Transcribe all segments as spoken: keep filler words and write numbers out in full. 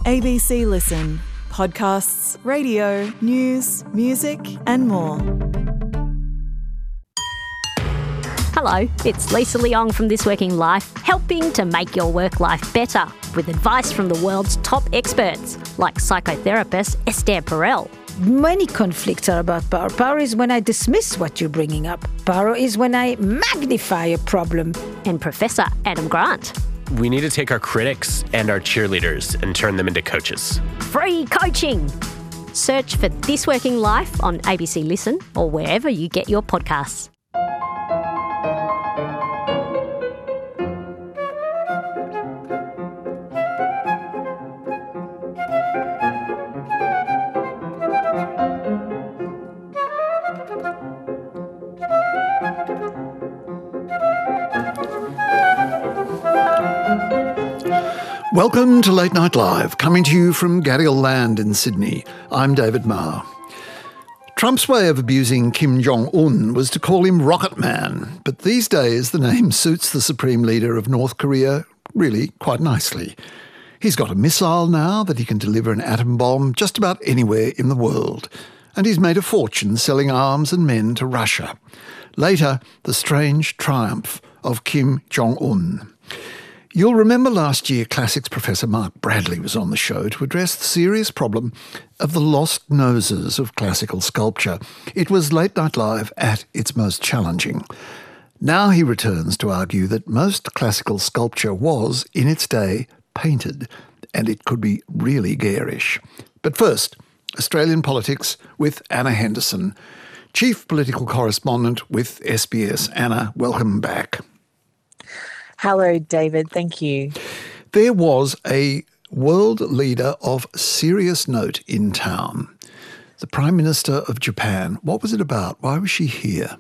A B C Listen. Podcasts, radio, news, music and more. Hello, it's Lisa Leong from This Working Life, helping to make your work life better with advice from the world's top experts, like psychotherapist Esther Perel. Many conflicts are about power. Power is when I dismiss what you're bringing up. Power is when I magnify a problem. And Professor Adam Grant. We need to take our critics and our cheerleaders and turn them into coaches. Free coaching! Search for This Working Life on A B C Listen or wherever you get your podcasts. Welcome to Late Night Live, coming to you from Gadigal Land in Sydney. I'm David Marr. Trump's way of abusing Kim Jong-un was to call him Rocket Man, but these days the name suits the Supreme Leader of North Korea really quite nicely. He's got a missile now that he can deliver an atom bomb just about anywhere in the world, and he's made a fortune selling arms and men to Russia. Later, the strange triumph of Kim Jong-un. You'll remember last year classics professor Mark Bradley was on the show to address the serious problem of the lost noses of classical sculpture. It was Late Night Live at its most challenging. Now he returns to argue that most classical sculpture was, in its day, painted, and it could be really garish. But first, Australian politics with Anna Henderson, Chief Political Correspondent with S B S. Anna, welcome back. Hello, David. Thank you. There was a world leader of serious note in town, the Prime Minister of Japan. What was it about? Why was she here?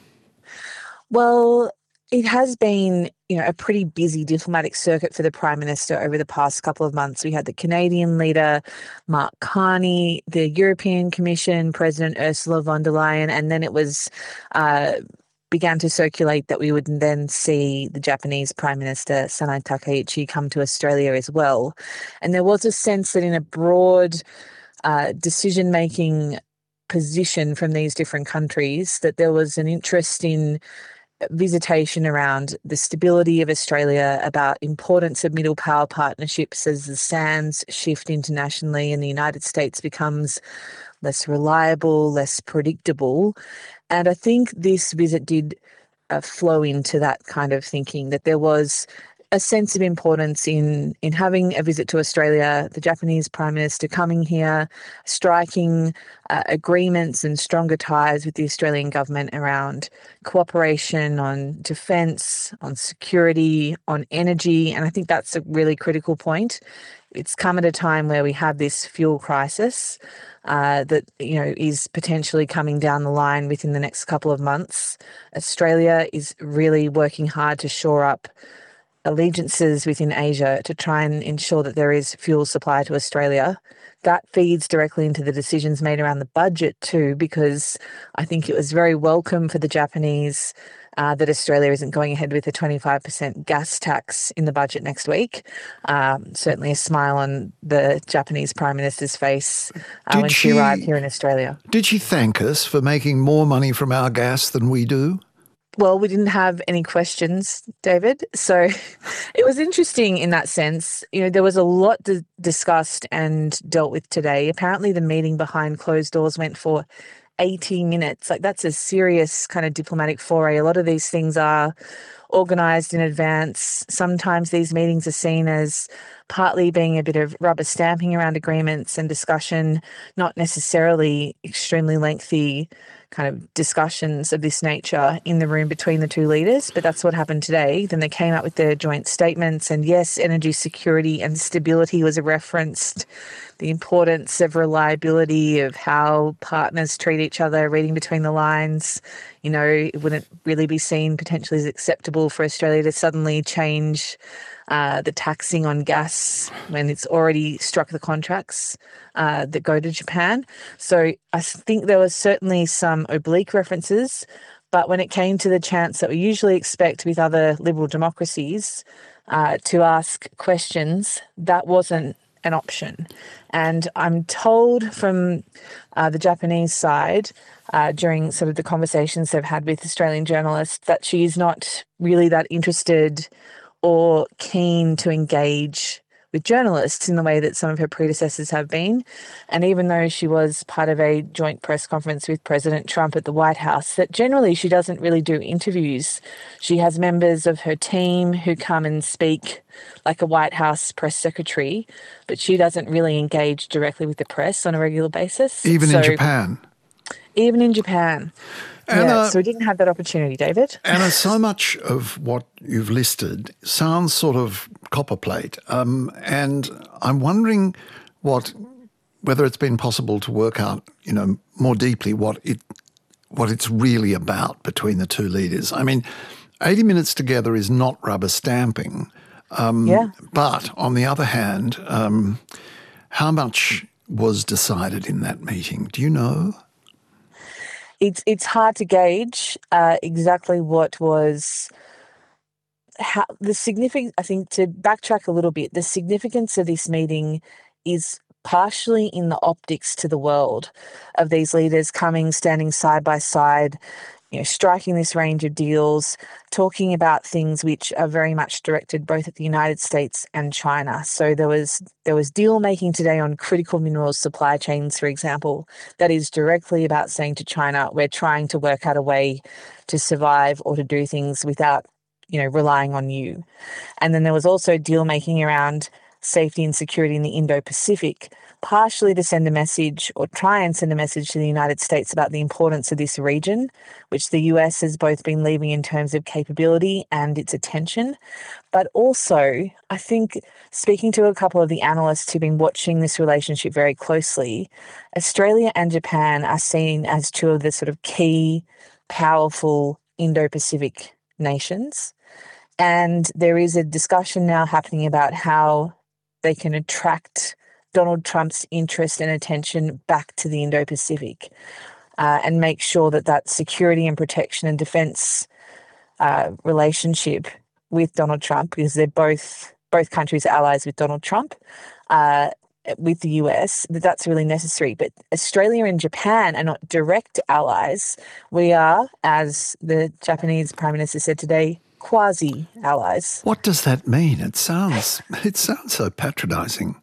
Well, it has been, you know, a pretty busy diplomatic circuit for the Prime Minister over the past couple of months. We had the Canadian leader, Mark Carney, the European Commission President Ursula von der Leyen, and then it was uh, began to circulate that we would then see the Japanese Prime Minister, Sanai Takaichi, come to Australia as well. And there was a sense that in a broad uh, decision-making position from these different countries, that there was an interest in visitation around the stability of Australia, about importance of middle power partnerships as the sands shift internationally and the United States becomes less reliable, less predictable. And I think this visit did uh, flow into that kind of thinking, that there was a sense of importance in, in having a visit to Australia, the Japanese Prime Minister coming here, striking uh, agreements and stronger ties with the Australian government around cooperation on defence, on security, on energy. And I think that's a really critical point. It's come at a time where we have this fuel crisis uh, that, you know, is potentially coming down the line within the next couple of months. Australia is really working hard to shore up allegiances within Asia to try and ensure that there is fuel supply to Australia. That feeds directly into the decisions made around the budget too, because I think it was very welcome for the Japanese uh, that Australia isn't going ahead with a twenty-five percent gas tax in the budget next week. Um, certainly a smile on the Japanese Prime Minister's face uh, when she, she arrived here in Australia. Did she thank us for making more money from our gas than we do? Well, we didn't have any questions, David. So it was interesting in that sense. You know, there was a lot to discussed and dealt with today. Apparently the meeting behind closed doors went for eighty minutes. Like, that's a serious kind of diplomatic foray. A lot of these things are organised in advance. Sometimes these meetings are seen as partly being a bit of rubber stamping around agreements and discussion, not necessarily extremely lengthy kind of discussions of this nature in the room between the two leaders, but that's what happened today. Then they came up with their joint statements, and yes, energy security and stability was referenced, the importance of reliability, of how partners treat each other, reading between the lines. You know, it wouldn't really be seen potentially as acceptable for Australia to suddenly change uh, the taxing on gas when it's already struck the contracts uh, that go to Japan. So I think there was certainly some oblique references, but when it came to the chance that we usually expect with other liberal democracies uh, to ask questions, that wasn't an option. And I'm told from uh, the Japanese side uh, during sort of the conversations they've had with Australian journalists that she is not really that interested or keen to engage with journalists in the way that some of her predecessors have been. And even though she was part of a joint press conference with President Trump at the White House, that generally she doesn't really do interviews. She has members of her team who come and speak like a White House press secretary, but she doesn't really engage directly with the press on a regular basis. Even so, in Japan? Even in Japan. Anna, yeah, so we didn't have that opportunity, David. Anna, so much of what you've listed sounds sort of copperplate, um, and I'm wondering what, whether it's been possible to work out, you know, more deeply what it, what it's really about between the two leaders. I mean, eighty minutes together is not rubber stamping, um, yeah. but on the other hand, um, how much was decided in that meeting? Do you know? It's it's hard to gauge uh, exactly what was how the significance. I think to backtrack a little bit, the significance of this meeting is partially in the optics to the world of these leaders coming, standing side by side, you know, striking this range of deals, talking about things which are very much directed both at the United States and China. So there was there was deal making today on critical minerals supply chains, for example, that is directly about saying to China, we're trying to work out a way to survive or to do things without, you know, relying on you. And then there was also deal making around safety and security in the Indo-Pacific, partially to send a message or try and send a message to the United States about the importance of this region, which the U S has both been leaving in terms of capability and its attention. But also, I think, speaking to a couple of the analysts who've been watching this relationship very closely, Australia and Japan are seen as two of the sort of key, powerful Indo-Pacific nations. And there is a discussion now happening about how they can attract Donald Trump's interest and attention back to the Indo-Pacific uh, and make sure that that security and protection and defence uh, relationship with Donald Trump, because they're both both countries are allies with Donald Trump, uh, with the U S, that that's really necessary. But Australia and Japan are not direct allies. We are, as the Japanese Prime Minister said today, quasi-allies. What does that mean? It sounds it sounds so patronising.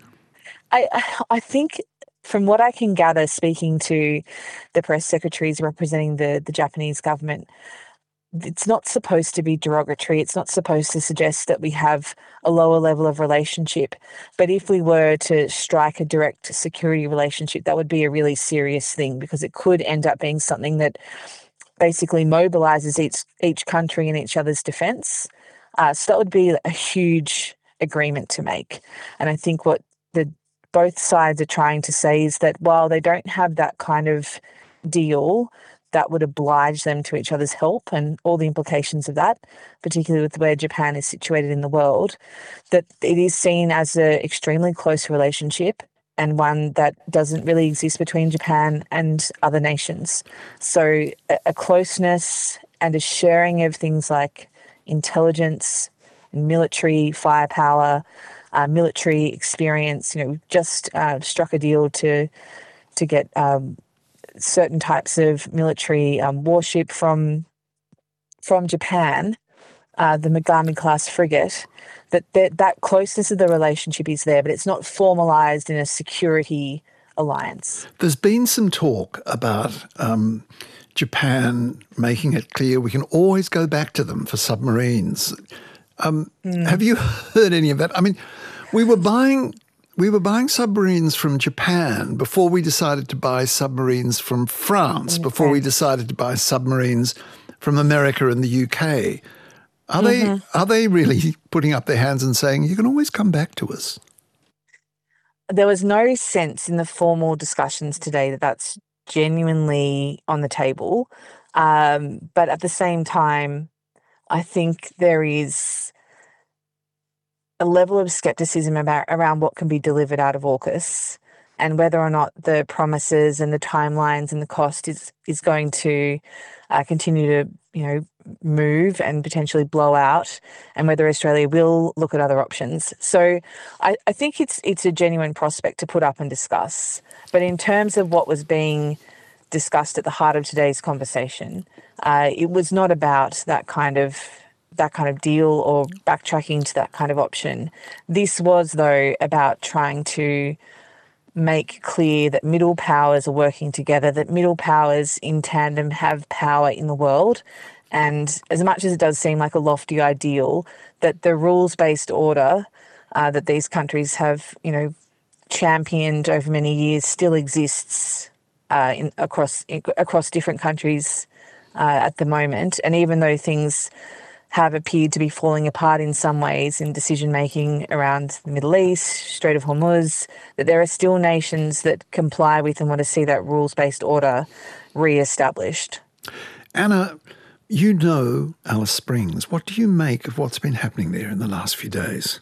I I think from what I can gather, speaking to the press secretaries representing the, the Japanese government, it's not supposed to be derogatory. It's not supposed to suggest that we have a lower level of relationship. But if we were to strike a direct security relationship, that would be a really serious thing, because it could end up being something that basically mobilizes each each country in each other's defense. Uh, so that would be a huge agreement to make. And I think what the both sides are trying to say is that while they don't have that kind of deal that would oblige them to each other's help and all the implications of that, particularly with where Japan is situated in the world, that it is seen as an extremely close relationship and one that doesn't really exist between Japan and other nations. So a, a closeness and a sharing of things like intelligence, military firepower, uh, military experience. You know, we've just uh, struck a deal to to get um, certain types of military um, warship from from Japan, uh, the Megami class frigate. That, that that closeness of the relationship is there, but it's not formalised in a security alliance. There's been some talk about um, Japan making it clear we can always go back to them for submarines. Um, mm. Have you heard any of that? I mean, we were buying we were buying submarines from Japan before we decided to buy submarines from France, before we decided to buy submarines from America and the U K. Are mm-hmm. they are they really putting up their hands and saying, you can always come back to us? There was no sense in the formal discussions today that that's genuinely on the table. Um, but at the same time, I think there is a level of skepticism about around what can be delivered out of AUKUS and whether or not the promises and the timelines and the cost is, is going to uh, continue to, you know, move and potentially blow out, and whether Australia will look at other options. So I, I think it's it's a genuine prospect to put up and discuss. But in terms of what was being discussed at the heart of today's conversation, uh, it was not about that kind of that kind of deal or backtracking to that kind of option. This was, though, about trying to make clear that middle powers are working together, that middle powers in tandem have power in the world. And as much as it does seem like a lofty ideal, that the rules-based order uh, that these countries have, you know, championed over many years still exists uh, in, across in, across different countries uh, at the moment. And even though things have appeared to be falling apart in some ways in decision-making around the Middle East, Strait of Hormuz, that there are still nations that comply with and want to see that rules-based order re-established. Anna, you know Alice Springs. What do you make of what's been happening there in the last few days?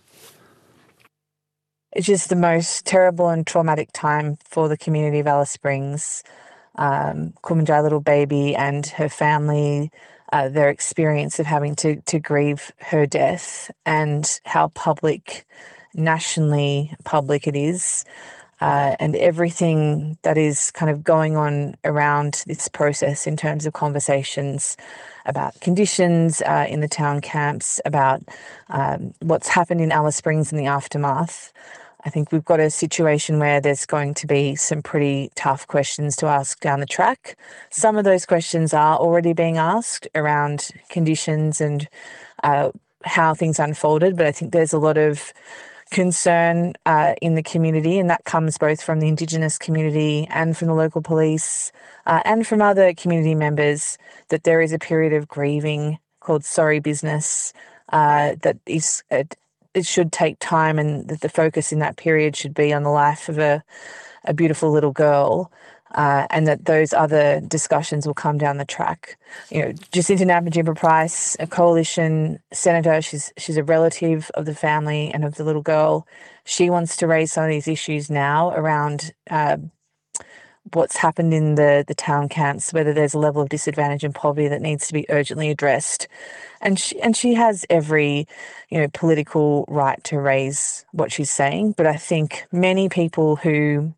It's just the most terrible and traumatic time for the community of Alice Springs. Um, Kumanjai little baby and her family, uh, their experience of having to, to grieve her death, and how public, nationally public it is, uh, and everything that is kind of going on around this process in terms of conversations about conditions uh, in the town camps, about um, what's happened in Alice Springs in the aftermath. I think we've got a situation where there's going to be some pretty tough questions to ask down the track. Some of those questions are already being asked around conditions and uh, how things unfolded, but I think there's a lot of concern uh, in the community, and that comes both from the Indigenous community and from the local police uh, and from other community members, that there is a period of grieving called sorry business uh, that is uh, it should take time, and that the focus in that period should be on the life of a, a beautiful little girl, uh, and that those other discussions will come down the track. You know, Jacinta Nampijinpa-Price, a coalition senator, she's she's a relative of the family and of the little girl. She wants to raise some of these issues now around uh, what's happened in the, the town camps, whether there's a level of disadvantage and poverty that needs to be urgently addressed. And she, and she has every, you know, political right to raise what she's saying. But I think many people who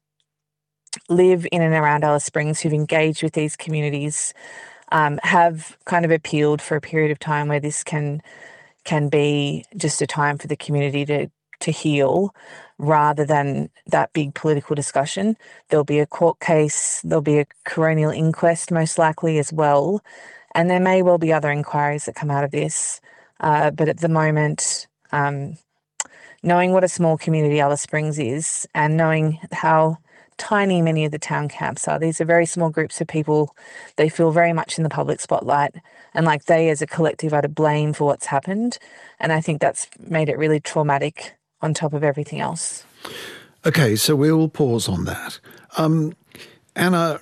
live in and around Alice Springs, who've engaged with these communities, um, have kind of appealed for a period of time where this can can be just a time for the community to to heal, rather than that big political discussion. There'll be a court case, there'll be a coronial inquest most likely as well, and there may well be other inquiries that come out of this. Uh, but at the moment, um, knowing what a small community Alice Springs is, and knowing how tiny many of the town camps are, these are very small groups of people. They feel very much in the public spotlight, and like they as a collective are to blame for what's happened. And I think that's made it really traumatic on top of everything else. Okay, so we'll pause on that. Um, Anna,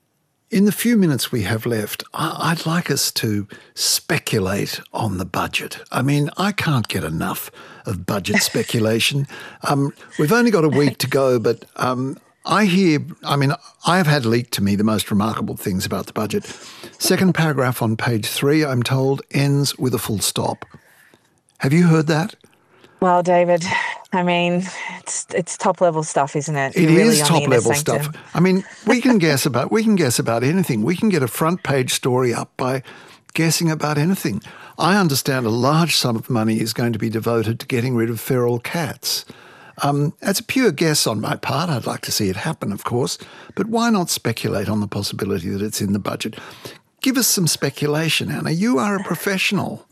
in the few minutes we have left, I- I'd like us to speculate on the budget. I mean, I can't get enough of budget speculation. Um, we've only got a week to go, but um, I hear, I mean, I have had leaked to me the most remarkable things about the budget. Second paragraph on page three, I'm told, ends with a full stop. Have you heard that? Well, David, I mean, it's it's top level stuff, isn't it? It You're really is on the top inner level sanctum. stuff. I mean, we can guess about we can guess about anything. We can get a front page story up by guessing about anything. I understand a large sum of money is going to be devoted to getting rid of feral cats. Um, that's a pure guess on my part. I'd like to see it happen, of course, but why not speculate on the possibility that it's in the budget? Give us some speculation, Anna. You are a professional.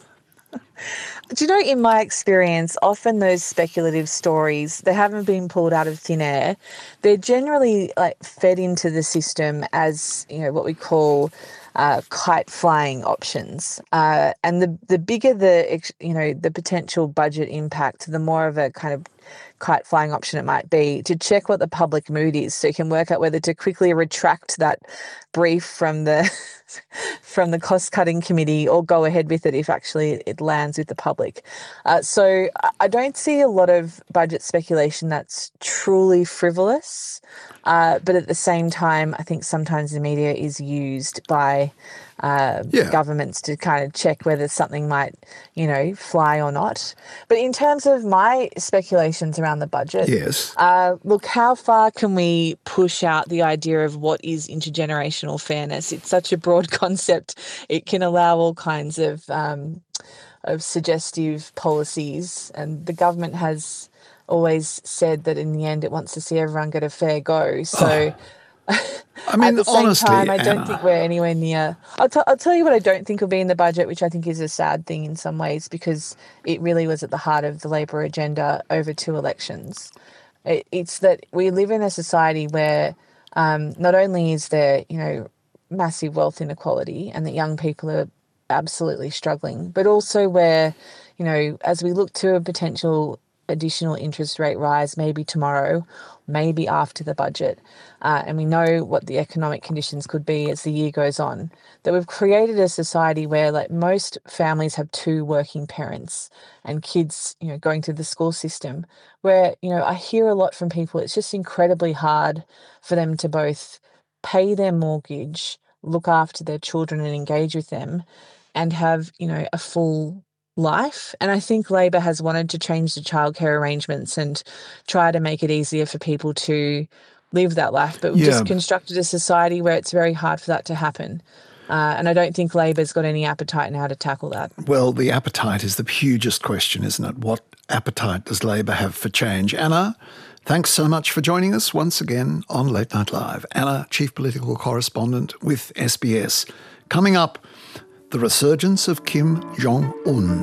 Do you know, in my experience, often those speculative stories, they haven't been pulled out of thin air. They're generally like fed into the system as, you know, what we call uh, kite flying options. Uh, and the the bigger the, you know, the potential budget impact, the more of a kind of kite flying option it might be to check what the public mood is, so you can work out whether to quickly retract that brief from the from the cost cutting committee or go ahead with it if actually it lands with the public. Uh, so I don't see a lot of budget speculation that's truly frivolous, uh, but at the same time, I think sometimes the media is used by by uh, Yeah. governments to kind of check whether something might, you know, fly or not. But in terms of my speculations around the budget, Yes. uh, look, how far can we push out the idea of what is intergenerational fairness? It's such a broad concept. It can allow all kinds of um, of suggestive policies, and the government has always said that in the end it wants to see everyone get a fair go. So I mean, at the same honestly, time, I don't Anna, think we're anywhere near. I'll, t- I'll tell you what I don't think will be in the budget, which I think is a sad thing in some ways, because it really was at the heart of the Labor agenda over two elections. It, it's that we live in a society where um, not only is there, you know, massive wealth inequality and that young people are absolutely struggling, but also where, you know, as we look to a potential additional interest rate rise, maybe tomorrow, maybe after the budget, uh, and we know what the economic conditions could be as the year goes on, that we've created a society where like most families have two working parents and kids, you know, going through the school system, where, you know, I hear a lot from people, it's just incredibly hard for them to both pay their mortgage, look after their children and engage with them, and have, you know, a full life. And I think Labor has wanted to change the childcare arrangements and try to make it easier for people to live that life. But we've Yeah. just constructed a society where it's very hard for that to happen. Uh, and I don't think Labor's got any appetite now to tackle that. well, the appetite is the hugest question, isn't it? What appetite does Labor have for change? Anna, thanks so much for joining us once again on Late Night Live. Anna, Chief Political Correspondent with S B S. Coming up, the resurgence of Kim Jong-un.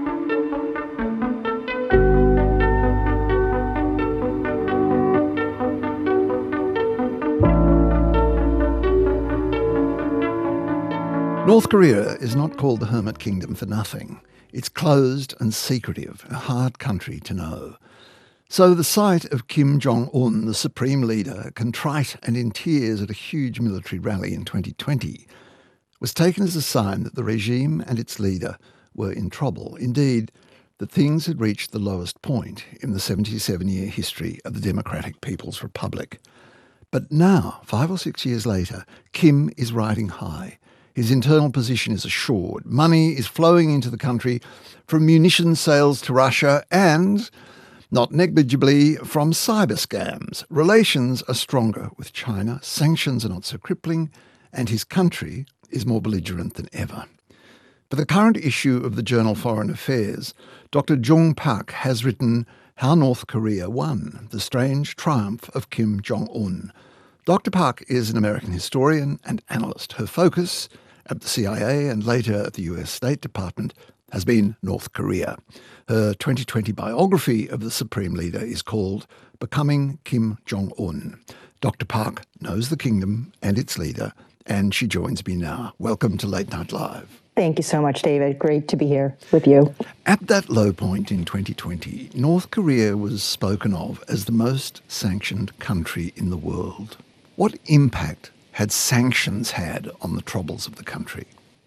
North Korea is not called the Hermit Kingdom for nothing. It's closed and secretive, a hard country to know. So the sight of Kim Jong-un, the supreme leader, contrite and in tears at a huge military rally in twenty twenty, was taken as a sign that the regime and its leader were in trouble. Indeed, that things had reached the lowest point in the seventy-seven-year history of the Democratic People's Republic. But now, five or six years later, Kim is riding high. His internal position is assured. Money is flowing into the country from munitions sales to Russia and, not negligibly, from cyber scams. Relations are stronger with China, sanctions are not so crippling, and his country is more belligerent than ever. For the current issue of the journal Foreign Affairs, Doctor Jung Park has written How North Korea Won, the Strange Triumph of Kim Jong-un. Doctor Park is an American historian and analyst. Her focus at the C I A and later at the U S State Department has been North Korea. Her twenty twenty biography of the Supreme Leader is called Becoming Kim Jong-un. Doctor Park knows the kingdom and its leader, and she joins me now. Welcome to Late Night Live. Thank you so much, David. Great to be here with you. At that low point in twenty twenty, North Korea was spoken of as the most sanctioned country in the world. What impact had sanctions had on the troubles of the country?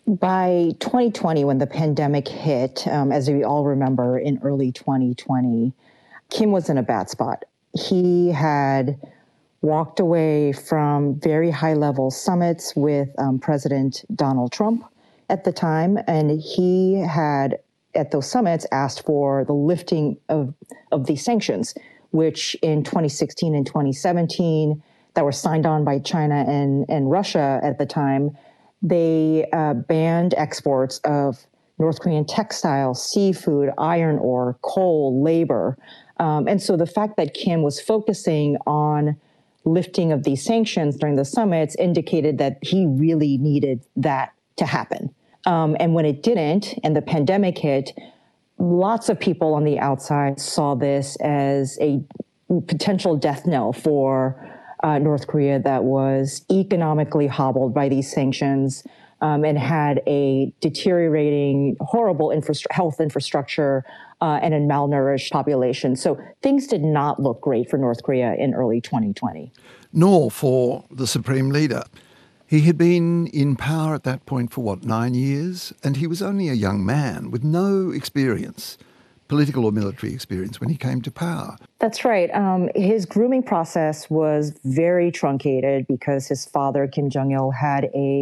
By twenty twenty, when the pandemic hit, um, as we all remember, in early twenty twenty, Kim was in a bad spot. He had walked away from very high-level summits with um, President Donald Trump at the time, and he had, at those summits, asked for the lifting of, of these sanctions, which in twenty sixteen and twenty seventeen, that were signed on by China and, and Russia at the time, they uh, banned exports of North Korean textiles, seafood, iron ore, coal, labor. Um, and so the fact that Kim was focusing on lifting of these sanctions during the summits indicated that he really needed that to happen. Um, and when it didn't, and the pandemic hit, lots of people on the outside saw this as a potential death knell for uh, North Korea that was economically hobbled by these sanctions um, and had a deteriorating, horrible infra- health infrastructure uh, and a malnourished population. So things did not look great for North Korea in early twenty twenty. Nor for the Supreme Leader. He had been in power at that point for, what, nine years? And he was only a young man with no experience, political or military experience, when he came to power. That's right. Um, his grooming process was very truncated because his father, Kim Jong-il, had a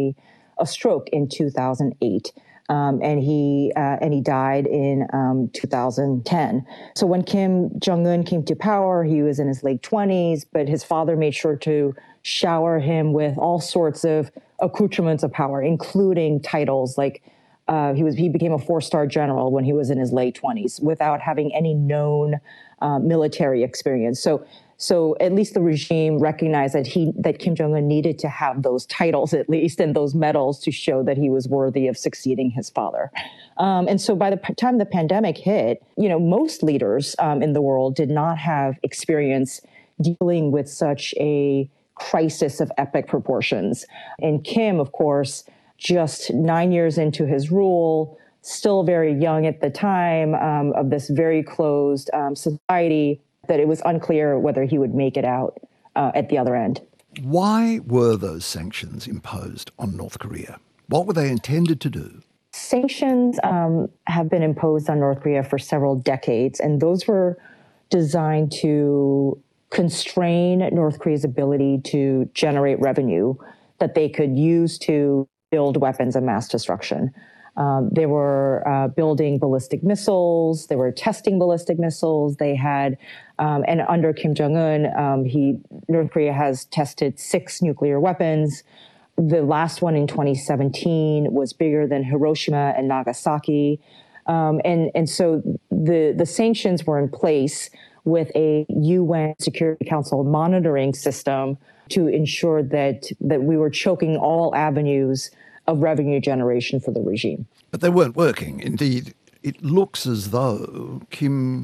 a stroke in two thousand eight. Um, and he uh, and he died in um, two thousand ten. So when Kim Jong-un came to power, he was in his late twenties, but his father made sure to shower him with all sorts of accoutrements of power, including titles like uh, he was he became a four-star general when he was in his late twenties without having any known uh, military experience. So. So at least the regime recognized that he that Kim Jong-un needed to have those titles at least and those medals to show that he was worthy of succeeding his father. Um, and so by the time the pandemic hit, you know, most leaders um, in the world did not have experience dealing with such a crisis of epic proportions. And Kim, of course, just nine years into his rule, still very young at the time um, of this very closed um, society, that it was unclear whether he would make it out uh, at the other end. Why were those sanctions imposed on North Korea? What were they intended to do? Sanctions um, have been imposed on North Korea for several decades, and those were designed to constrain North Korea's ability to generate revenue that they could use to build weapons of mass destruction. Um, they were uh, building ballistic missiles. They were testing ballistic missiles. They had, um, and under Kim Jong-un, um, he North Korea has tested six nuclear weapons. The last one in twenty seventeen was bigger than Hiroshima and Nagasaki, um, and and so the the sanctions were in place with a U N Security Council monitoring system to ensure that that we were choking all avenues of revenue generation for the regime. But they weren't working. Indeed, it looks as though Kim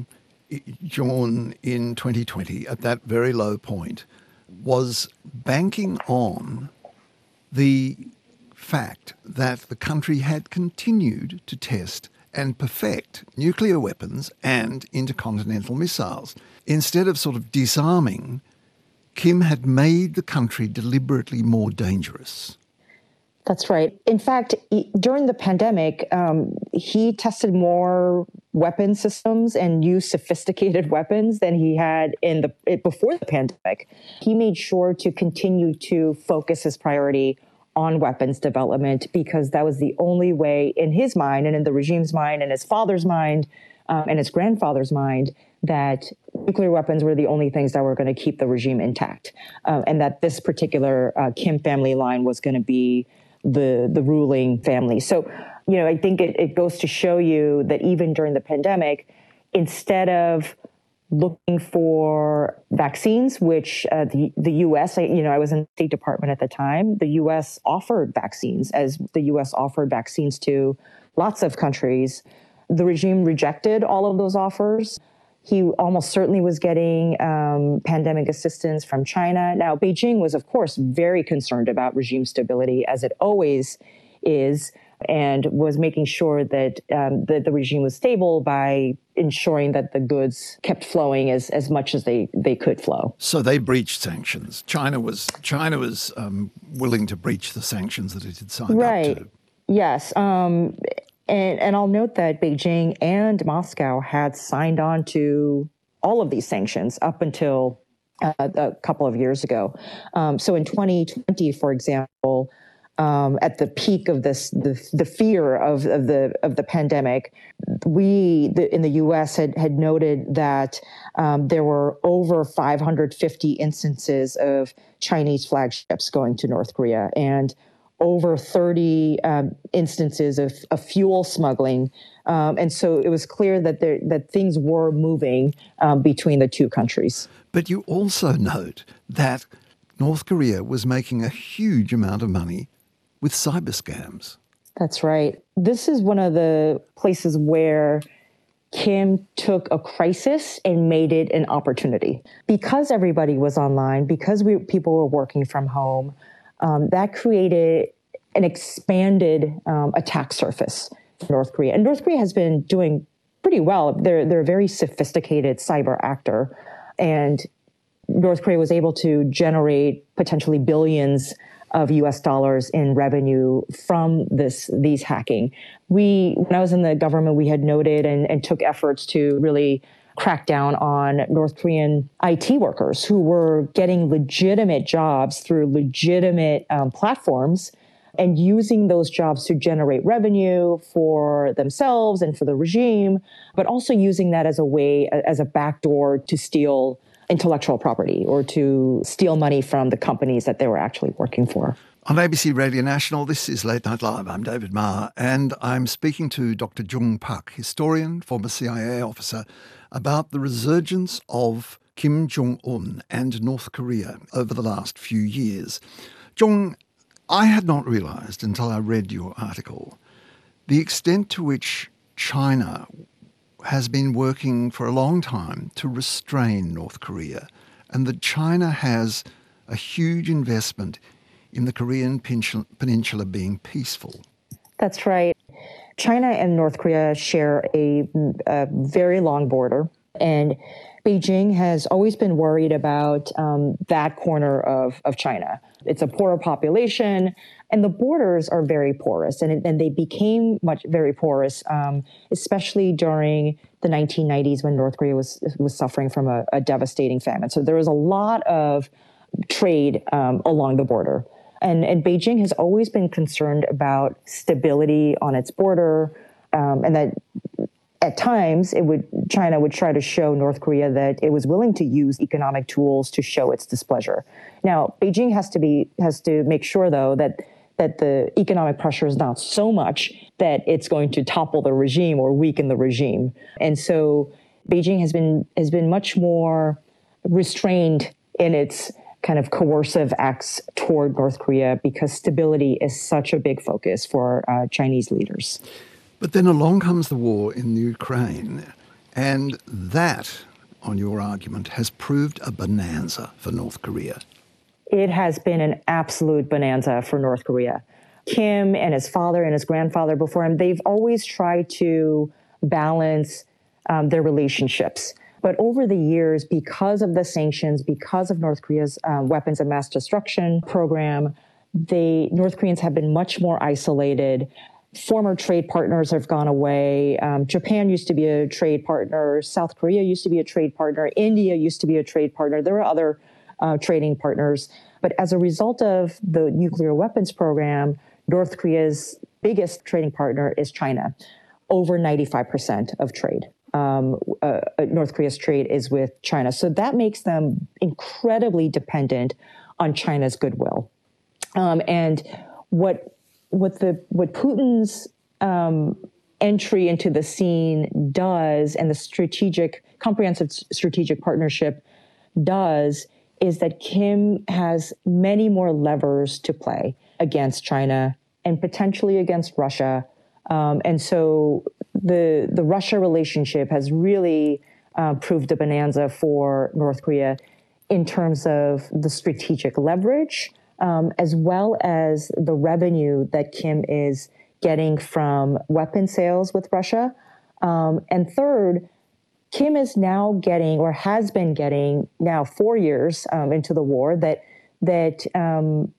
Jong-un in twenty twenty, at that very low point, was banking on the fact that the country had continued to test and perfect nuclear weapons and intercontinental missiles. Instead of sort of disarming, Kim had made the country deliberately more dangerous. That's right. In fact, he, during the pandemic, um, he tested more weapon systems and used sophisticated weapons than he had in the before the pandemic. He made sure to continue to focus his priority on weapons development because that was the only way in his mind and in the regime's mind and his father's mind um, and his grandfather's mind that nuclear weapons were the only things that were going to keep the regime intact, uh, and that this particular uh, Kim family line was going to be the the ruling family. So, you know, I think it, it goes to show you that even during the pandemic, instead of looking for vaccines, which uh, the, the U S, I, you know, I was in the State Department at the time, the U S offered vaccines, as the U S offered vaccines to lots of countries. The regime rejected all of those offers. He almost certainly was getting um, pandemic assistance from China. Now, Beijing was, of course, very concerned about regime stability, as it always is, and was making sure that, um, that the regime was stable by ensuring that the goods kept flowing as, as much as they, they could flow. So they breached sanctions. China was China was um, willing to breach the sanctions that it had signed right. up to. Yes. Um, And, and I'll note that Beijing and Moscow had signed on to all of these sanctions up until uh, a couple of years ago. Um, so in twenty twenty, for example, um, at the peak of this, the, the fear of, of the of the pandemic, we the, in the U S had had noted that um, there were over five hundred fifty instances of Chinese flagships going to North Korea, and over thirty um, instances of, of fuel smuggling. Um, and so it was clear that there, that things were moving um, between the two countries. But you also note that North Korea was making a huge amount of money with cyber scams. That's right. This is one of the places where Kim took a crisis and made it an opportunity. Because everybody was online, because we, people were working from home, Um, that created an expanded um, attack surface for North Korea. And North Korea has been doing pretty well. They're, they're a very sophisticated cyber actor. And North Korea was able to generate potentially billions of U S dollars in revenue from this these hacking. We, when I was in the government, we had noted and, and took efforts to really crack down on North Korean I T workers who were getting legitimate jobs through legitimate um, platforms and using those jobs to generate revenue for themselves and for the regime, but also using that as a way, as a backdoor to steal intellectual property or to steal money from the companies that they were actually working for. On A B C Radio National, this is Late Night Live. I'm David Marr, and I'm speaking to Doctor Jung Pak, historian, former C I A officer, about the resurgence of Kim Jong-un and North Korea over the last few years. Jung, I had not realised until I read your article the extent to which China has been working for a long time to restrain North Korea, and that China has a huge investment in the Korean peninsula being peaceful. That's right. China and North Korea share a, a very long border, and Beijing has always been worried about um, that corner of, of China. It's a poorer population, and the borders are very porous, and, it, and they became much very porous, um, especially during the nineteen nineties when North Korea was was suffering from a, a devastating famine. So there was a lot of trade um, along the border. And, and Beijing has always been concerned about stability on its border, um, and that at times it would China would try to show North Korea that it was willing to use economic tools to show its displeasure. Now, Beijing has to be has to make sure, though, that that the economic pressure is not so much that it's going to topple the regime or weaken the regime. And so Beijing has been has been much more restrained in its kind of coercive acts toward North Korea because stability is such a big focus for uh, Chinese leaders. But then along comes the war in Ukraine, and that, on your argument, has proved a bonanza for North Korea. It has been an absolute bonanza for North Korea. Kim and his father and his grandfather before him, they've always tried to balance um, their relationships. But over the years, because of the sanctions, because of North Korea's uh, weapons of mass destruction program, they North Koreans have been much more isolated. Former trade partners have gone away. Um, Japan used to be a trade partner. South Korea used to be a trade partner. India used to be a trade partner. There were other uh, trading partners. But as a result of the nuclear weapons program, North Korea's biggest trading partner is China. Over ninety-five percent of trade. Um, uh, North Korea's trade is with China. So that makes them incredibly dependent on China's goodwill. Um, and what what the what Putin's um, entry into the scene does, and the strategic, comprehensive strategic partnership does, is that Kim has many more levers to play against China and potentially against Russia. Um, and so the the Russia relationship has really uh, proved a bonanza for North Korea in terms of the strategic leverage, um, as well as the revenue that Kim is getting from weapon sales with Russia. Um, and third, Kim is now getting, or has been getting now four years um, into the war, that that um,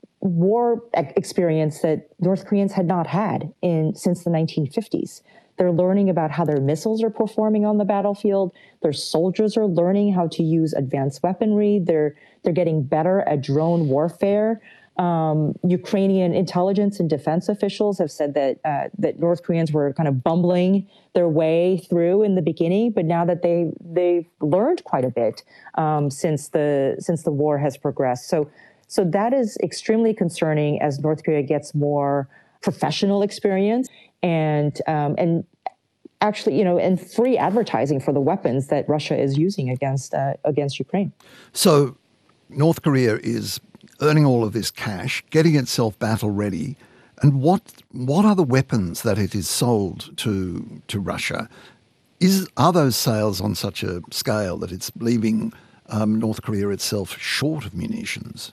war experience that North Koreans had not had in since the nineteen fifties. They're learning about how their missiles are performing on the battlefield. Their soldiers are learning how to use advanced weaponry. They're they're getting better at drone warfare. Um, Ukrainian intelligence and defense officials have said that uh, that North Koreans were kind of bumbling their way through in the beginning, but now that they they've learned quite a bit um, since the since the war has progressed. So so that is extremely concerning as North Korea gets more professional experience and um, and actually, you know, and free advertising for the weapons that Russia is using against uh, against Ukraine. So North Korea is earning all of this cash, getting itself battle ready, and what what are the weapons that it is sold to to Russia? Is are those sales on such a scale that it's leaving um, North Korea itself short of munitions?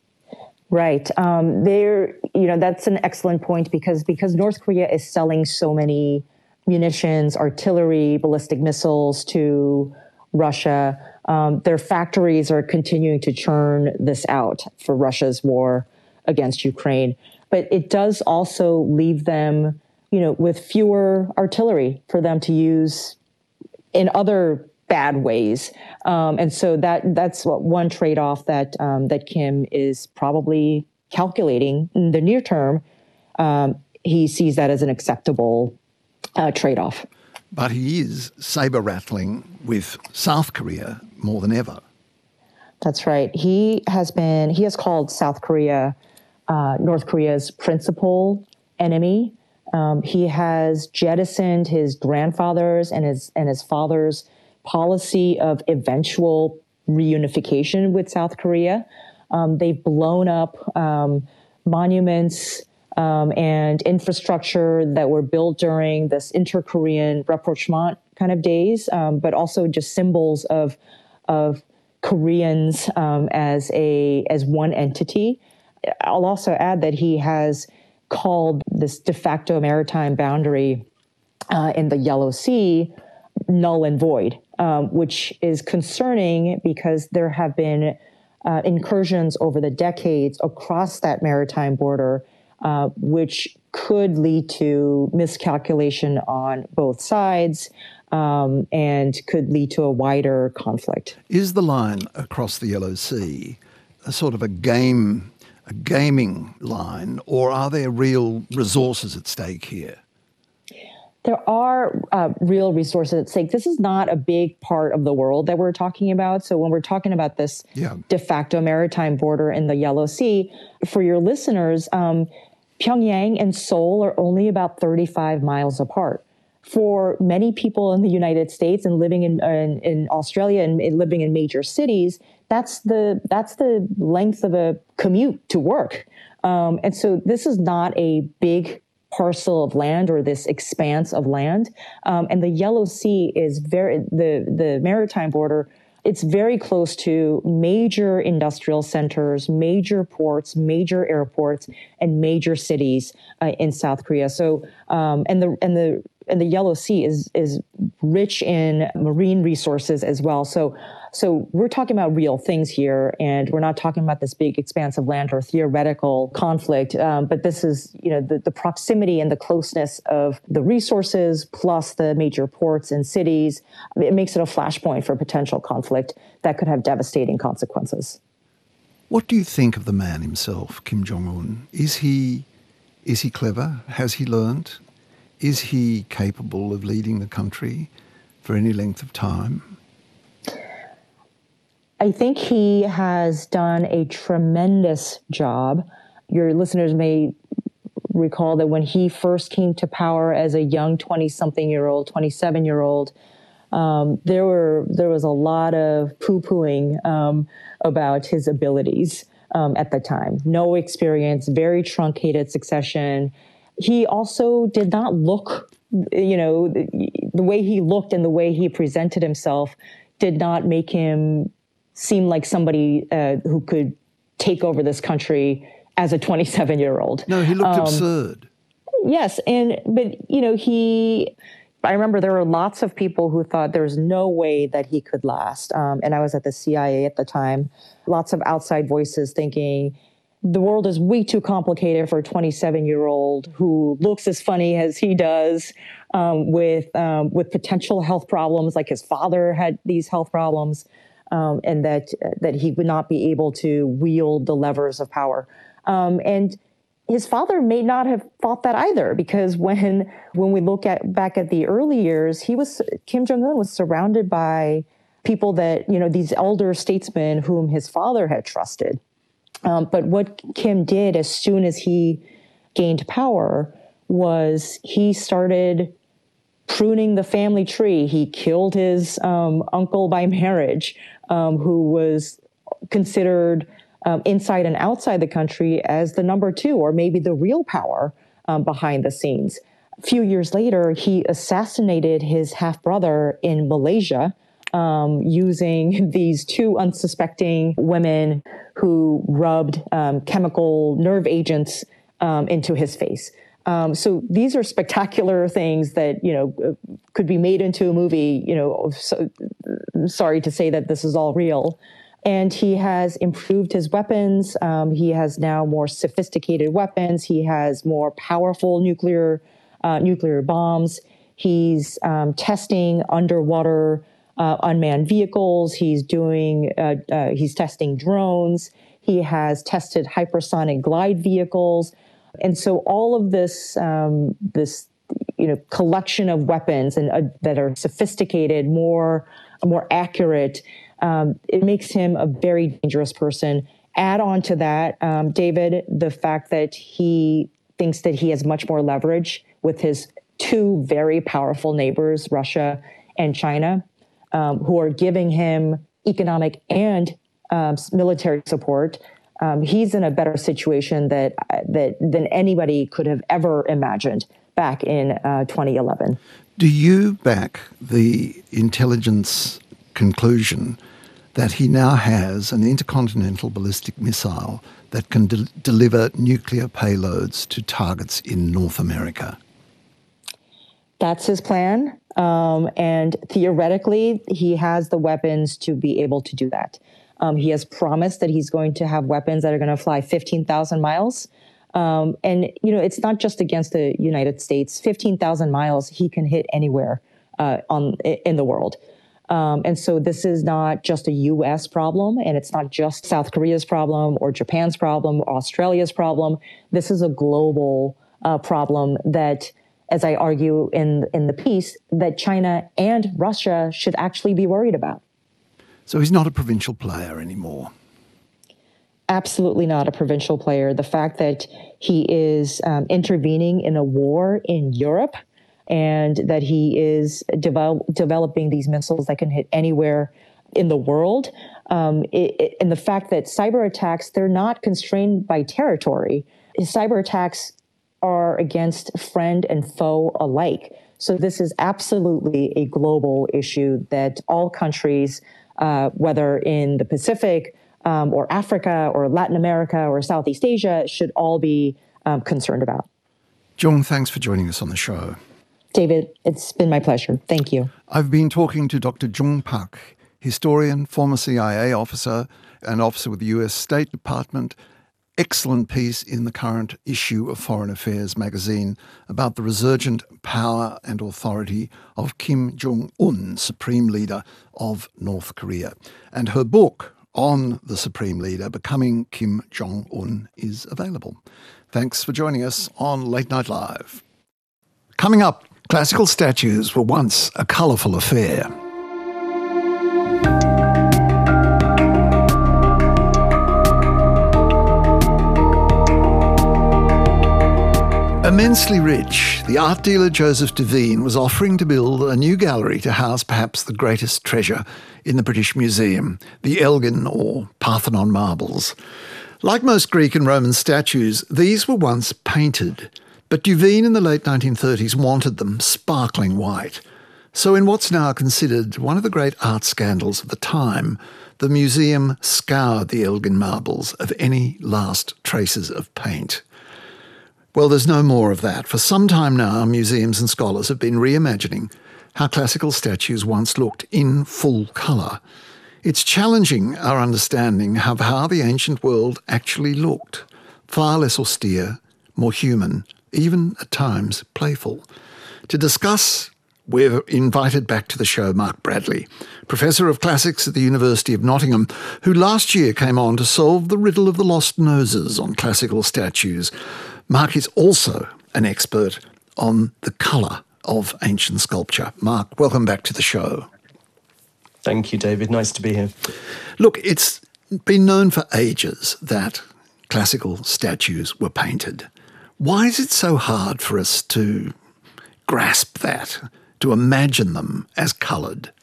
Right. Um, there, you know, that's an excellent point because because North Korea is selling so many munitions, artillery, ballistic missiles to Russia. Um, their factories are continuing to churn this out for Russia's war against Ukraine. But it does also leave them, you know, with fewer artillery for them to use in other bad ways. Um, and so that that's what one trade-off that um, that Kim is probably calculating in the near term, um, he sees that as an acceptable uh, trade-off. But he is saber-rattling with South Korea more than ever. That's right. He has been, he has called South Korea uh, North Korea's principal enemy. Um, he has jettisoned his grandfather's and his and his father's policy of eventual reunification with South Korea. Um, they've blown up um, monuments um, and infrastructure that were built during this inter-Korean rapprochement kind of days, um, but also just symbols of of Koreans um, as a as one entity. I'll also add that he has called this de facto maritime boundary uh, in the Yellow Sea null and void, um, which is concerning because there have been uh, incursions over the decades across that maritime border, uh, which could lead to miscalculation on both sides um, and could lead to a wider conflict. Is the line across the Yellow Sea a sort of a game a gaming line, or are there real resources at stake here? There are uh, real resources at stake. This is not a big part of the world that we're talking about. So when we're talking about this yeah. de facto maritime border in the Yellow Sea, for your listeners, um, Pyongyang and Seoul are only about thirty-five miles apart. For many people in the United States and living in in, in Australia and, and living in major cities, that's the that's the length of a commute to work. Um, and so this is not a big parcel of land or this expanse of land. Um, and the Yellow Sea is very the the maritime border. It's very close to major industrial centers, major ports, major airports, and major cities uh, in South Korea. So, um, and the and the and the Yellow Sea is is rich in marine resources as well. So, so we're talking about real things here, and we're not talking about this big expanse of land or theoretical conflict. Um, but this is, you know, the, the proximity and the closeness of the resources plus the major ports and cities. It makes it a flashpoint for potential conflict that could have devastating consequences. What do you think of the man himself, Kim Jong-un? Is he is he clever? Has he learned? Is he capable of leading the country for any length of time? I think he has done a tremendous job. Your listeners may recall that when he first came to power as a young twenty-something-year-old, twenty-seven-year-old, um, there were there was a lot of poo-pooing um, about his abilities um, at the time. No experience, very truncated succession. He also did not look, you know, the, the way he looked and the way he presented himself did not make him seem like somebody uh, who could take over this country as a twenty-seven-year-old. No, he looked um, absurd. Yes, and but you know he. I remember there were lots of people who thought there was no way that he could last, um, and I was at the C I A at the time. Lots of outside voices thinking the world is way too complicated for a twenty-seven-year-old who looks as funny as he does, um, with um, with potential health problems, like his father had these health problems. Um, and that uh, that he would not be able to wield the levers of power. Um, and his father may not have thought that either, because when when we look at back at the early years, he was Kim Jong-un was surrounded by people that, you know, these elder statesmen whom his father had trusted. Um, but what Kim did as soon as he gained power was he started pruning the family tree. He killed his um, uncle by marriage, um, who was considered um, inside and outside the country as the number two, or maybe the real power um, behind the scenes. A few years later, he assassinated his half-brother in Malaysia, um, using these two unsuspecting women who rubbed um, chemical nerve agents um, into his face. Um, so these are spectacular things that, you know, could be made into a movie. You know, so, sorry to say that this is all real. And he has improved his weapons. Um, he has now more sophisticated weapons. He has more powerful nuclear uh, nuclear bombs. He's um, testing underwater uh, unmanned vehicles. He's doing. Uh, uh, he's testing drones. He has tested hypersonic glide vehicles. And so all of this, um, this, you know, collection of weapons and uh, that are sophisticated, more, more accurate, um, it makes him a very dangerous person. Add on to that, um, David, the fact that he thinks that he has much more leverage with his two very powerful neighbors, Russia and China, um, who are giving him economic and um, military support. Um, he's in a better situation that that than anybody could have ever imagined back in uh, twenty eleven. Do you back the intelligence conclusion that he now has an intercontinental ballistic missile that can de- deliver nuclear payloads to targets in North America? That's his plan. Um, and theoretically, he has the weapons to be able to do that. Um, he has promised that he's going to have weapons that are going to fly fifteen thousand miles. Um, and, you know, it's not just against the United States. fifteen thousand miles, he can hit anywhere uh, on in the world. Um, and so this is not just a U S problem, and it's not just South Korea's problem or Japan's problem or Australia's problem. This is a global uh, problem that, as I argue in, in the piece, that China and Russia should actually be worried about. So he's not a provincial player anymore. Absolutely not a provincial player. The fact that he is um, intervening in a war in Europe and that he is develop, developing these missiles that can hit anywhere in the world, um, it, it, and the fact that cyber attacks, they're not constrained by territory. Cyber attacks are against friend and foe alike. So this is absolutely a global issue that all countries, uh, whether in the Pacific um, or Africa or Latin America or Southeast Asia, should all be um, concerned about. Jung, thanks for joining us on the show. David, it's been my pleasure. Thank you. I've been talking to Doctor Jung Pak, historian, former C I A officer, and officer with the U S State Department. Excellent piece in the current issue of Foreign Affairs magazine about the resurgent power and authority of Kim Jong-un, Supreme Leader of North Korea. And her book on the Supreme Leader, Becoming Kim Jong-un, is available. Thanks for joining us on Late Night Live. Coming up, classical statues were once a colourful affair. Immensely rich, the art dealer Joseph Devine was offering to build a new gallery to house perhaps the greatest treasure in the British Museum, the Elgin or Parthenon marbles. Like most Greek and Roman statues, these were once painted, but Devine in the late nineteen thirties wanted them sparkling white. So in what's now considered one of the great art scandals of the time, the museum scoured the Elgin marbles of any last traces of paint. Well, there's no more of that. For some time now, museums and scholars have been reimagining how classical statues once looked in full colour. It's challenging our understanding of how the ancient world actually looked, far less austere, more human, even at times playful. To discuss, we've invited back to the show Mark Bradley, Professor of Classics at the University of Nottingham, who last year came on to solve the riddle of the lost noses on classical statues. Mark is also an expert on the colour of ancient sculpture. Mark, welcome back to the show. Thank you, David. Nice to be here. Look, it's been known for ages that classical statues were painted. Why is it so hard for us to grasp that, to imagine them as coloured?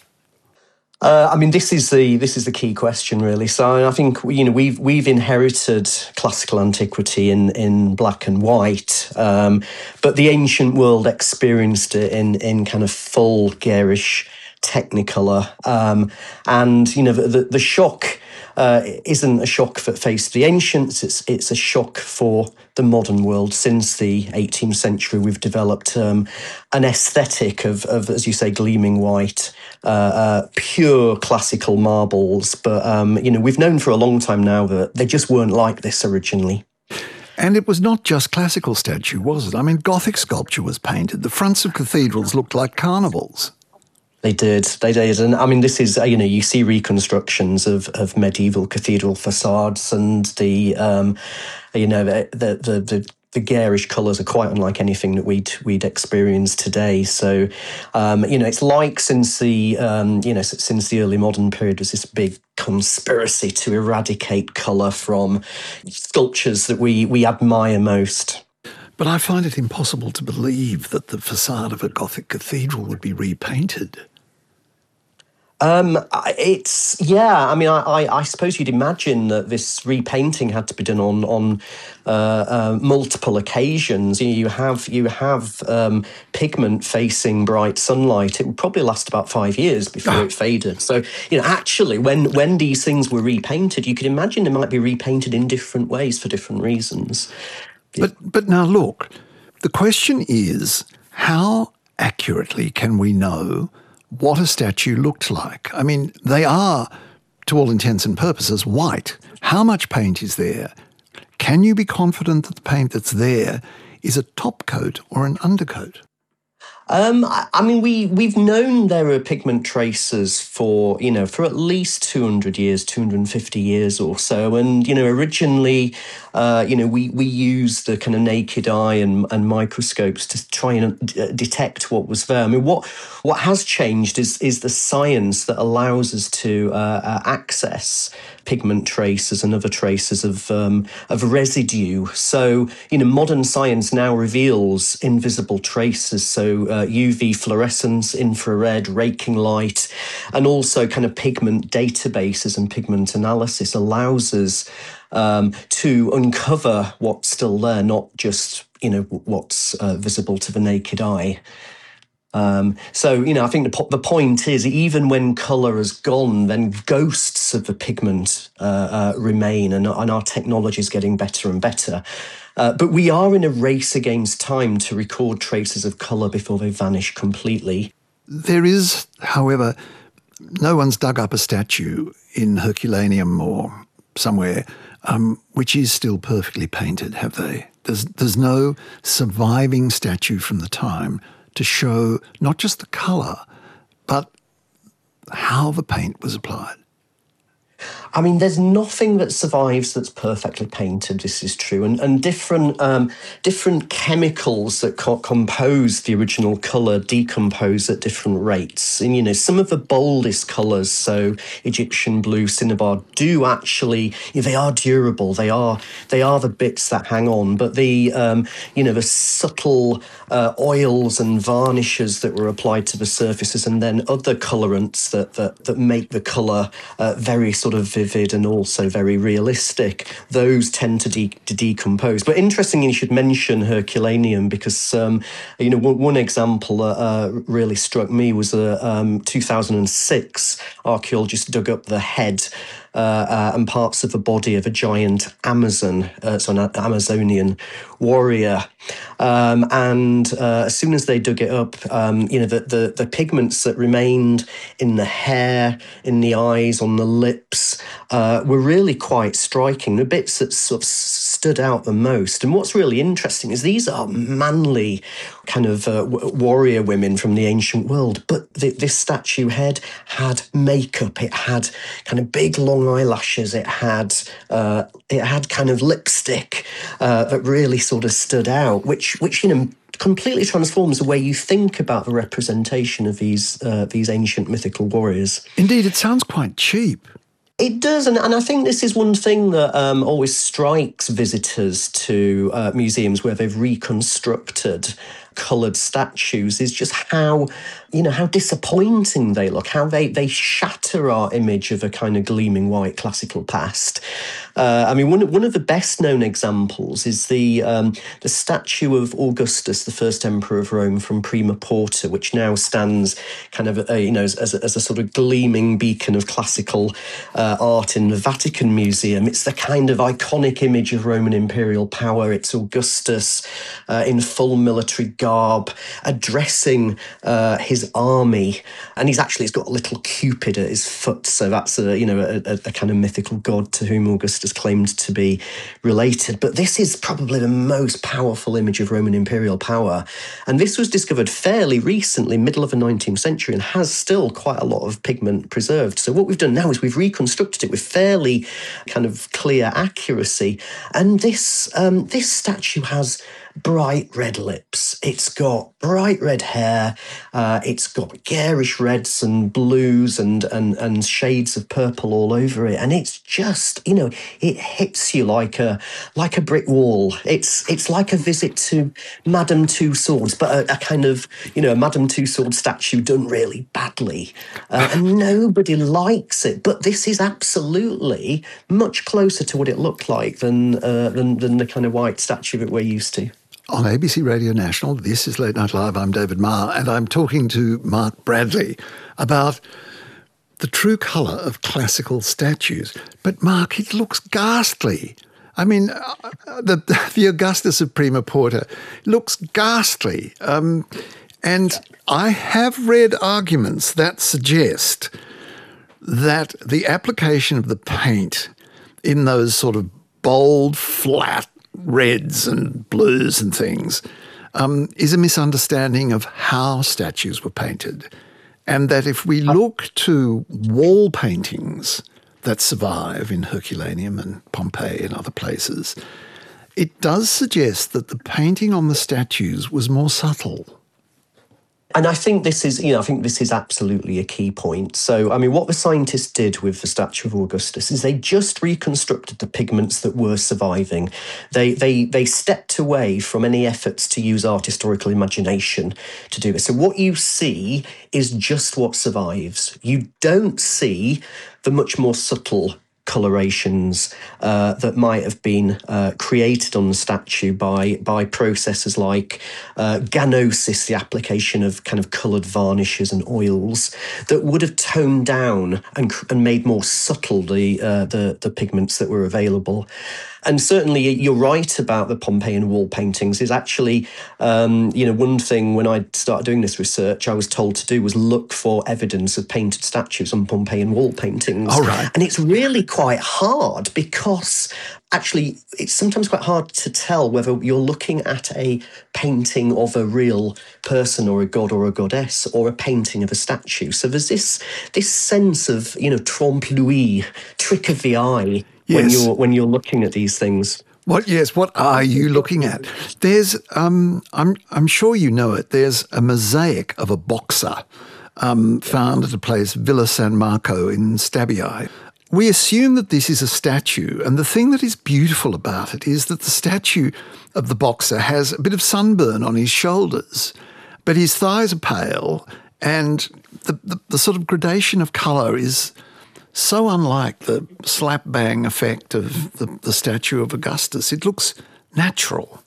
Uh, I mean, this is the this is the key question, really. So I think you know we've we've inherited classical antiquity in, in black and white, um, but the ancient world experienced it in in kind of full garish Technicolor, um, and you know the the shock uh, isn't a shock that faced the ancients. It's it's a shock for the modern world. Since the eighteenth century, we've developed um, an aesthetic of, of, as you say, gleaming white, uh, uh, pure classical marbles. But um, you know, we've known for a long time now that they just weren't like this originally. And it was not just classical statue, was it? I mean, Gothic sculpture was painted. The fronts of cathedrals looked like carnivals. They They did, they did. And I mean, this is, you know, you see reconstructions of, of medieval cathedral facades, and the, um, you know, the, the, the, the garish colours are quite unlike anything that we'd, we'd experienced today. So, um, you know, it's like since the, um, you know, since the early modern period, there's this big conspiracy to eradicate colour from sculptures that we, we admire most. But I find it impossible to believe that the facade of a Gothic cathedral would be repainted. Um, it's, yeah, I mean, I, I, I suppose you'd imagine that this repainting had to be done on on uh, uh, multiple occasions. You, know, you have you have um, pigment facing bright sunlight. It would probably last about five years before oh. it faded. So, you know, actually, when, when these things were repainted, you could imagine they might be repainted in different ways for different reasons. But but now look, the question is, how accurately can we know what a statue looked like? I mean, they are, to all intents and purposes, white. How much paint is there? Can you be confident that the paint that's there is a top coat or an undercoat? Um, I mean, we, we've known there are pigment traces for, you know, for at least two hundred years, two hundred fifty years or so. And, you know, originally, uh, you know, we, we used the kind of naked eye and, and microscopes to try and d- detect what was there. I mean, what what has changed is is the science that allows us to uh, uh, access pigment traces and other traces of um, of residue. So, you know, modern science now reveals invisible traces. So uh, U V fluorescence, infrared, raking light, and also kind of pigment databases and pigment analysis allows us um, to uncover what's still there, not just, you know, what's uh, visible to the naked eye. Um, so, you know, I think the, po- the point is, even when colour has gone, then ghosts of the pigment uh, uh, remain, and, and our technology is getting better and better. Uh, but we are in a race against time to record traces of colour before they vanish completely. There is, however, no one's dug up a statue in Herculaneum or somewhere um, which is still perfectly painted, have they? There's, there's no surviving statue from the time to show not just the colour, but how the paint was applied. I mean, there's nothing that survives that's perfectly painted. This is true, and and different um, different chemicals that co- compose the original colour decompose at different rates. And you know, some of the boldest colours, so Egyptian blue, cinnabar, do actually, you know, they are durable. They are they are the bits that hang on. But the um, you know the subtle uh, oils and varnishes that were applied to the surfaces, and then other colorants that that that make the colour uh, very sort of vivid and also very realistic, those tend to, de- to decompose. But interestingly, you should mention Herculaneum because, um, you know, one, one example that uh, really struck me was uh, um, two thousand six, archaeologists dug up the head uh, uh, and parts of the body of a giant Amazon, uh, so an Amazonian warrior. Um, and uh, as soon as they dug it up, um, you know, the, the, the pigments that remained in the hair, in the eyes, on the lips, uh, were really quite striking. The bits that sort of stood out the most. And what's really interesting is these are manly kind of uh, w- warrior women from the ancient world. But the, this statue head had makeup. It had kind of big long eyelashes. It had uh, it had kind of lipstick uh, that really sort of stood out, which which you know completely transforms the way you think about the representation of these uh, these ancient mythical warriors. Indeed, it sounds quite cheap. It does, and, and I think this is one thing that um, always strikes visitors to uh, museums where they've reconstructed coloured statues, is just how, you know, how disappointing they look, how they, they shatter our image of a kind of gleaming white classical past. Uh, I mean, one, one of the best known examples is the um, the statue of Augustus, the first emperor of Rome, from Prima Porta, which now stands kind of, a, you know, as, as, a, as a sort of gleaming beacon of classical uh, art in the Vatican Museum. It's the kind of iconic image of Roman imperial power. It's Augustus uh, in full military garb, garb, addressing uh, his army. And he's actually, he's got a little Cupid at his foot. So that's a, you know, a, a, a kind of mythical god to whom Augustus claimed to be related. But this is probably the most powerful image of Roman imperial power. And this was discovered fairly recently, middle of the nineteenth century, and has still quite a lot of pigment preserved. So what we've done now is we've reconstructed it with fairly kind of clear accuracy. And this um, this statue has bright red lips. It's got bright red hair. Uh, it's got garish reds and blues and, and and shades of purple all over it. And it's just, you know, it hits you like a like a brick wall. It's it's like a visit to Madame Tussauds, but a, a kind of, you know, a Madame Tussauds statue done really badly. Uh, and nobody likes it. But this is absolutely much closer to what it looked like than uh, than, than the kind of white statue that we're used to. On A B C Radio National, this is Late Night Live. I'm David Marr, and I'm talking to Mark Bradley about the true colour of classical statues. But, Mark, it looks ghastly. I mean, the, the Augustus of Prima Porta looks ghastly. Um, and I have read arguments that suggest that the application of the paint in those sort of bold, flat reds and blues and things um, is a misunderstanding of how statues were painted. And that if we look to wall paintings that survive in Herculaneum and Pompeii and other places, it does suggest that the painting on the statues was more subtle. And I think this is, you know, I think this is absolutely a key point. So, I mean, what the scientists did with the statue of Augustus is they just reconstructed the pigments that were surviving. They they they stepped away from any efforts to use art historical imagination to do this. So what you see is just what survives. You don't see the much more subtle colorations uh, that might have been uh, created on the statue by by processes like uh, ganosis, the application of kind of coloured varnishes and oils that would have toned down and and made more subtle the uh, the the pigments that were available. And certainly you're right about the Pompeian wall paintings. Is actually, um, you know, one thing when I started doing this research, I was told to do was look for evidence of painted statues on Pompeian wall paintings. All right. And it's really quite hard because actually it's sometimes quite hard to tell whether you're looking at a painting of a real person or a god or a goddess or a painting of a statue. So there's this this sense of, you know, trompe-l'oeil, trick of the eye. Yes. When you're when you're looking at these things. What? Yes. What are you looking at? There's, um, I'm I'm sure you know it. There's a mosaic of a boxer um, found at a place, Villa San Marco in Stabiae. We assume that this is a statue, and the thing that is beautiful about it is that the statue of the boxer has a bit of sunburn on his shoulders, but his thighs are pale, and the the, the sort of gradation of colour is so unlike the slap-bang effect of the, the statue of Augustus. It looks natural.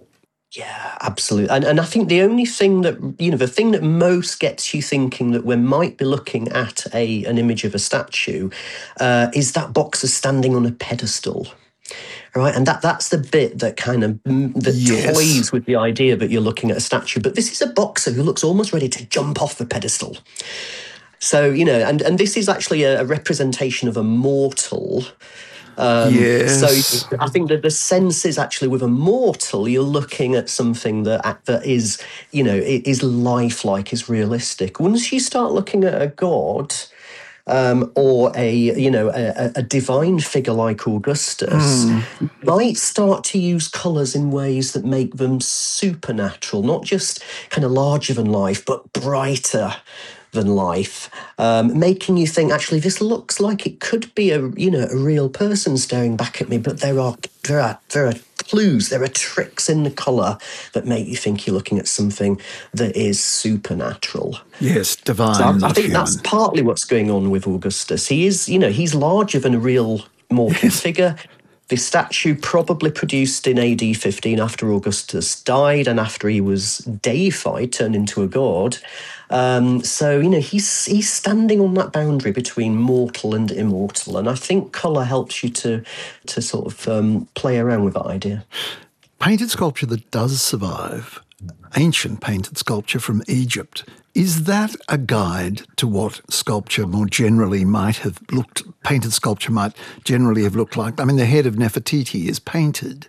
Yeah, absolutely. And and I think the only thing that, you know, the thing that most gets you thinking that we might be looking at a an image of a statue uh, is that boxer standing on a pedestal. Right, and that, that's the bit that kind of that yes. toys with the idea that you're looking at a statue. But this is a boxer who looks almost ready to jump off the pedestal. So, you know, and, and this is actually a, a representation of a mortal. Um, yes. So I think that the sense is actually with a mortal, you're looking at something that that is, you know, is lifelike, is realistic. Once you start looking at a god um, or a, you know, a, a divine figure like Augustus, mm. you might start to use colours in ways that make them supernatural, not just kind of larger than life, but brighter than life, um, making you think, actually, this looks like it could be a, you know, a real person staring back at me, but there are there are there are clues, there are tricks in the colour that make you think you're looking at something that is supernatural. Yes, divine. So I, not I think human. That's partly what's going on with Augustus. He is, you know, he's larger than a real mortal yes. figure. The statue probably produced in A D fifteen after Augustus died and after he was deified, turned into a god. Um, so, you know, he's he's standing on that boundary between mortal and immortal. And I think colour helps you to, to sort of um, play around with that idea. Painted sculpture that does survive ancient painted sculpture from Egypt. Is that a guide to what sculpture more generally might have looked, painted sculpture might generally have looked like? I mean, the head of Nefertiti is painted.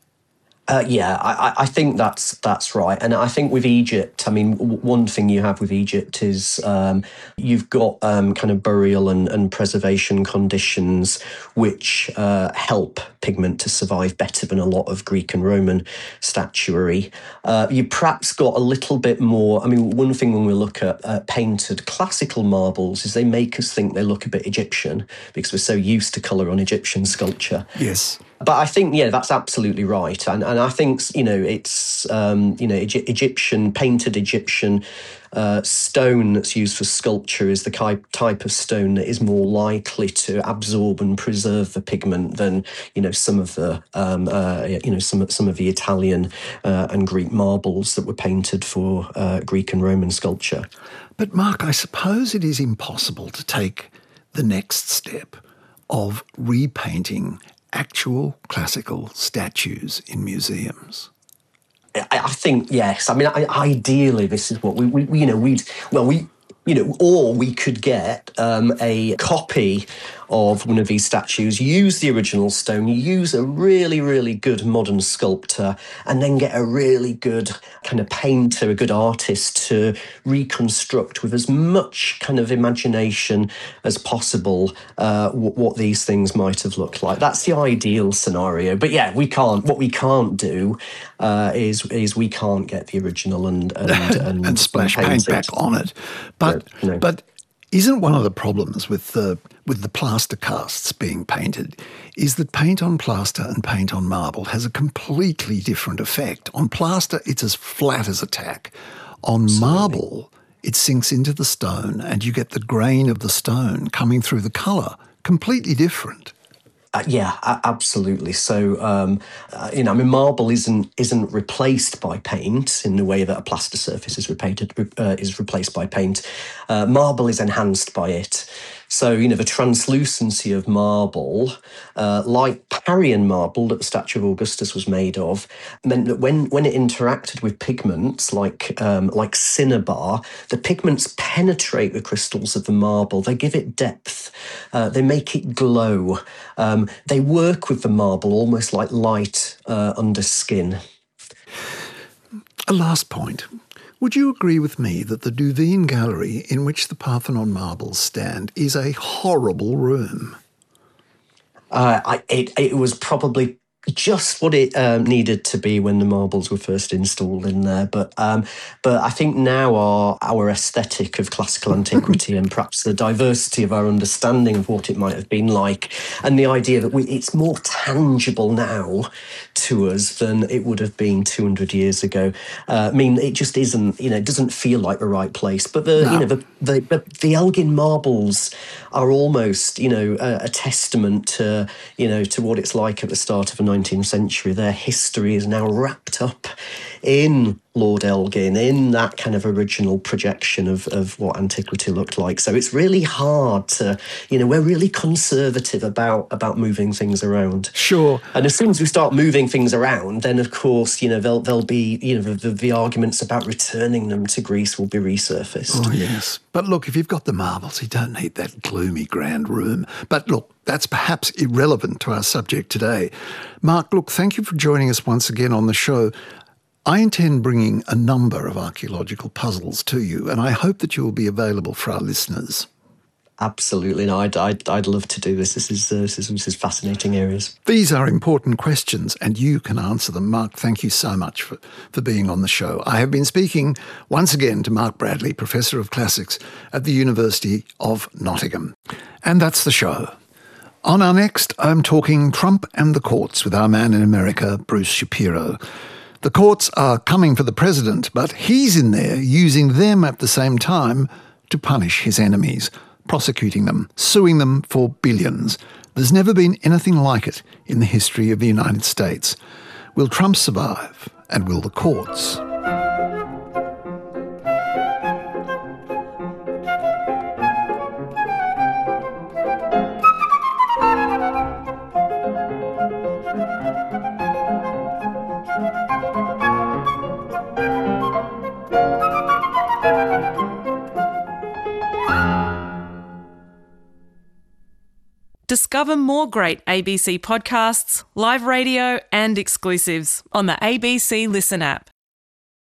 Uh, yeah, I, I think that's that's right. And I think with Egypt, I mean, w- one thing you have with Egypt is um, you've got um, kind of burial and, and preservation conditions which uh, help pigment to survive better than a lot of Greek and Roman statuary. Uh, you perhaps got a little bit more. I mean, one thing when we look at uh, painted classical marbles is they make us think they look a bit Egyptian because we're so used to colour on Egyptian sculpture. Yes. But I think, yeah, that's absolutely right. And and I think, you know, it's, um, you know, Egy- Egyptian, painted Egyptian uh, stone that's used for sculpture is the ki- type of stone that is more likely to absorb and preserve the pigment than, you know, some of the, um, uh, you know, some, some of the Italian uh, and Greek marbles that were painted for uh, Greek and Roman sculpture. But Mark, I suppose it is impossible to take the next step of repainting actual classical statues in museums. I, I think, yes. I mean, I, ideally, this is what we, we, you know, we'd, well, we, you know, or we could get um, a copy of one of these statues, use the original stone, use a really, really good modern sculptor, and then get a really good kind of painter, a good artist to reconstruct with as much kind of imagination as possible uh, w- what these things might have looked like. That's the ideal scenario. But yeah, we can't. What we can't do uh, is is we can't get the original and and, and, and splash paint back on it. But no, no. but. Isn't one of the problems with the with the plaster casts being painted is that paint on plaster and paint on marble has a completely different effect. On plaster, it's as flat as a tack. On Absolutely. Marble, it sinks into the stone and you get the grain of the stone coming through the colour. Completely different. Uh, yeah, absolutely. So, um, uh, you know, I mean, marble isn't isn't replaced by paint in the way that a plaster surface is repainted, uh, is replaced by paint. Uh, marble is enhanced by it. So, you know, the translucency of marble, uh, like Parian marble that the statue of Augustus was made of, meant that when, when it interacted with pigments like um, like cinnabar, the pigments penetrate the crystals of the marble. They give it depth. Uh, they make it glow. Um, they work with the marble almost like light uh, under skin. A last point. Would you agree with me that the Duveen Gallery in which the Parthenon marbles stand is a horrible room? Uh, I, it, it was probably just what it um, needed to be when the marbles were first installed in there. But um, but I think now our our aesthetic of classical antiquity and perhaps the diversity of our understanding of what it might have been like, and the idea that we, it's more tangible now to us than it would have been two hundred years ago. Uh, I mean, it just isn't. You know, it doesn't feel like the right place. But the no. you know the the, the the Elgin marbles are almost you know a, a testament to you know to what it's like at the start of a nineteenth century. Their history is now wrapped up in Lord Elgin, in that kind of original projection of, of what antiquity looked like. So it's really hard to, you know, we're really conservative about, about moving things around. Sure. And as soon as we start moving things around, then of course, you know, there'll, there'll be, you know, the, the, the arguments about returning them to Greece will be resurfaced. Oh, yes. But look, if you've got the marbles, you don't need that gloomy grand room. But look, that's perhaps irrelevant to our subject today. Mark, look, thank you for joining us once again on the show. I intend bringing a number of archaeological puzzles to you, and I hope that you will be available for our listeners. Absolutely. No, I'd, I'd, I'd love to do this. This is, uh, this is this is fascinating areas. These are important questions, and you can answer them. Mark, thank you so much for, for being on the show. I have been speaking once again to Mark Bradley, Professor of Classics at the University of Nottingham. And that's the show. On our next, I'm talking Trump and the courts with our man in America, Bruce Shapiro. The courts are coming for the president, but he's in there using them at the same time to punish his enemies, prosecuting them, suing them for billions. There's never been anything like it in the history of the United States. Will Trump survive? And will the courts? Discover more great A B C podcasts, live radio and exclusives on the A B C Listen app.